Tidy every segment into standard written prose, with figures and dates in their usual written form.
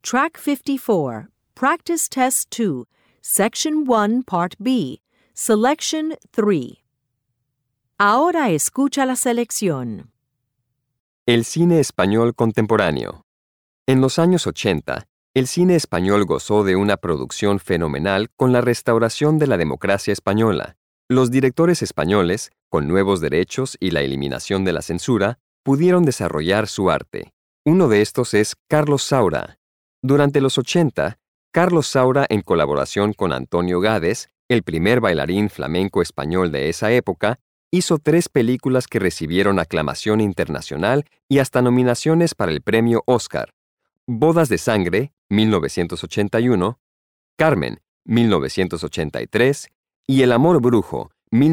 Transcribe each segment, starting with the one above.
Track 54, Practice Test 2, Section 1, Part B, Selection 3. Ahora escucha la selección. El cine español contemporáneo. En los años 80, el cine español gozó de una producción fenomenal con la restauración de la democracia española. Los directores españoles, con nuevos derechos y la eliminación de la censura, pudieron desarrollar su arte. Uno de estos es Carlos Saura. Durante los 80, Carlos Saura, en colaboración con Antonio Gades, el primer bailarín flamenco español de esa época, hizo 3 películas que recibieron aclamación internacional y hasta nominaciones para el premio Oscar: Bodas de Sangre, 1981, Carmen, 1983, y El Amor Brujo,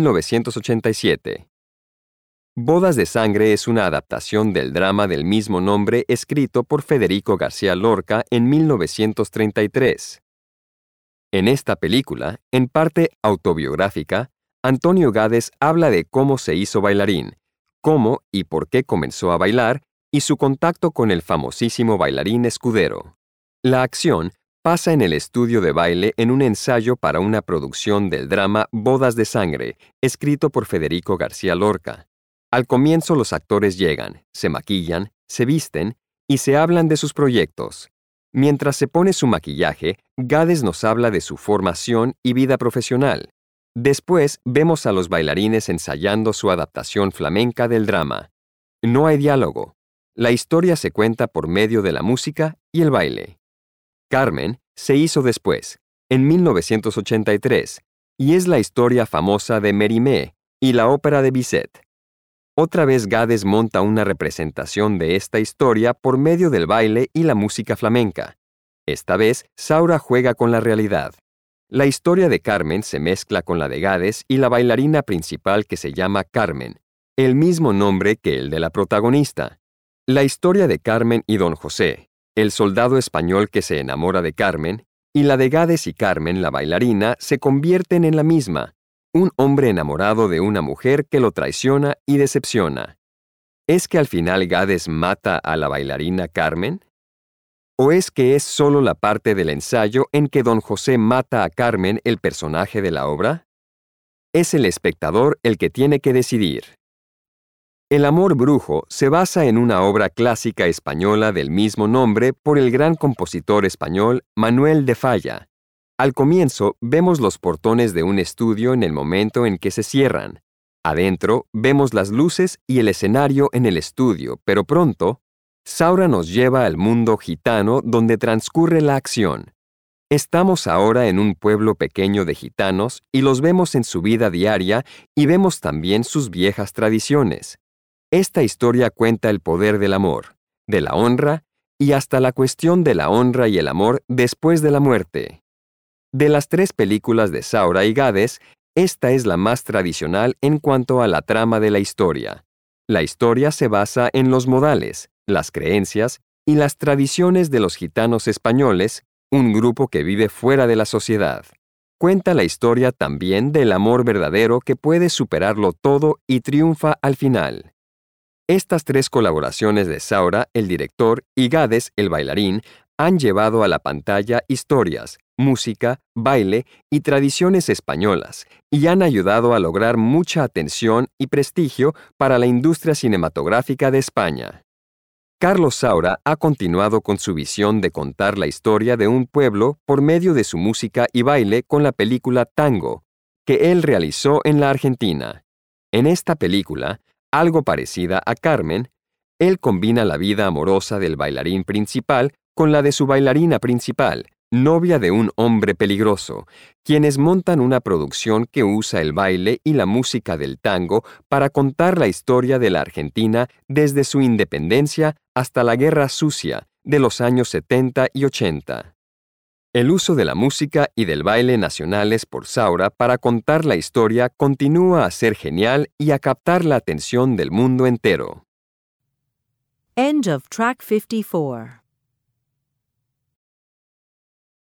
1987. Bodas de Sangre es una adaptación del drama del mismo nombre escrito por Federico García Lorca en 1933. En esta película, en parte autobiográfica, Antonio Gades habla de cómo se hizo bailarín, cómo y por qué comenzó a bailar, y su contacto con el famosísimo bailarín Escudero. La acción pasa en el estudio de baile en un ensayo para una producción del drama Bodas de Sangre, escrito por Federico García Lorca. Al comienzo los actores llegan, se maquillan, se visten y se hablan de sus proyectos. Mientras se pone su maquillaje, Gades nos habla de su formación y vida profesional. Después vemos a los bailarines ensayando su adaptación flamenca del drama. No hay diálogo. La historia se cuenta por medio de la música y el baile. Carmen se hizo después, en 1983, y es la historia famosa de Mérimée y la ópera de Bizet. Otra vez Gades monta una representación de esta historia por medio del baile y la música flamenca. Esta vez, Saura juega con la realidad. La historia de Carmen se mezcla con la de Gades y la bailarina principal que se llama Carmen, el mismo nombre que el de la protagonista. La historia de Carmen y Don José, el soldado español que se enamora de Carmen, y la de Gades y Carmen, la bailarina, se convierten en la misma: un hombre enamorado de una mujer que lo traiciona y decepciona. ¿Es que al final Gades mata a la bailarina Carmen? ¿O es que es solo la parte del ensayo en que Don José mata a Carmen, el personaje de la obra? Es el espectador el que tiene que decidir. El Amor Brujo se basa en una obra clásica española del mismo nombre por el gran compositor español Manuel de Falla. Al comienzo vemos los portones de un estudio en el momento en que se cierran. Adentro vemos las luces y el escenario en el estudio, pero pronto, Saura nos lleva al mundo gitano donde transcurre la acción. Estamos ahora en un pueblo pequeño de gitanos y los vemos en su vida diaria y vemos también sus viejas tradiciones. Esta historia cuenta el poder del amor, de la honra y hasta la cuestión de la honra y el amor después de la muerte. De las 3 películas de Saura y Gades, esta es la más tradicional en cuanto a la trama de la historia. La historia se basa en los modales, las creencias y las tradiciones de los gitanos españoles, un grupo que vive fuera de la sociedad. Cuenta la historia también del amor verdadero que puede superarlo todo y triunfa al final. Estas 3 colaboraciones de Saura, el director, y Gades, el bailarín, han llevado a la pantalla historias, música, baile y tradiciones españolas, y han ayudado a lograr mucha atención y prestigio para la industria cinematográfica de España. Carlos Saura ha continuado con su visión de contar la historia de un pueblo por medio de su música y baile con la película Tango, que él realizó en la Argentina. En esta película, algo parecida a Carmen, él combina la vida amorosa del bailarín principal con la de su bailarina principal, novia de un hombre peligroso, quienes montan una producción que usa el baile y la música del tango para contar la historia de la Argentina desde su independencia hasta la Guerra Sucia de los años 70 y 80. El uso de la música y del baile nacionales por Saura para contar la historia continúa a ser genial y a captar la atención del mundo entero. End of Track 54.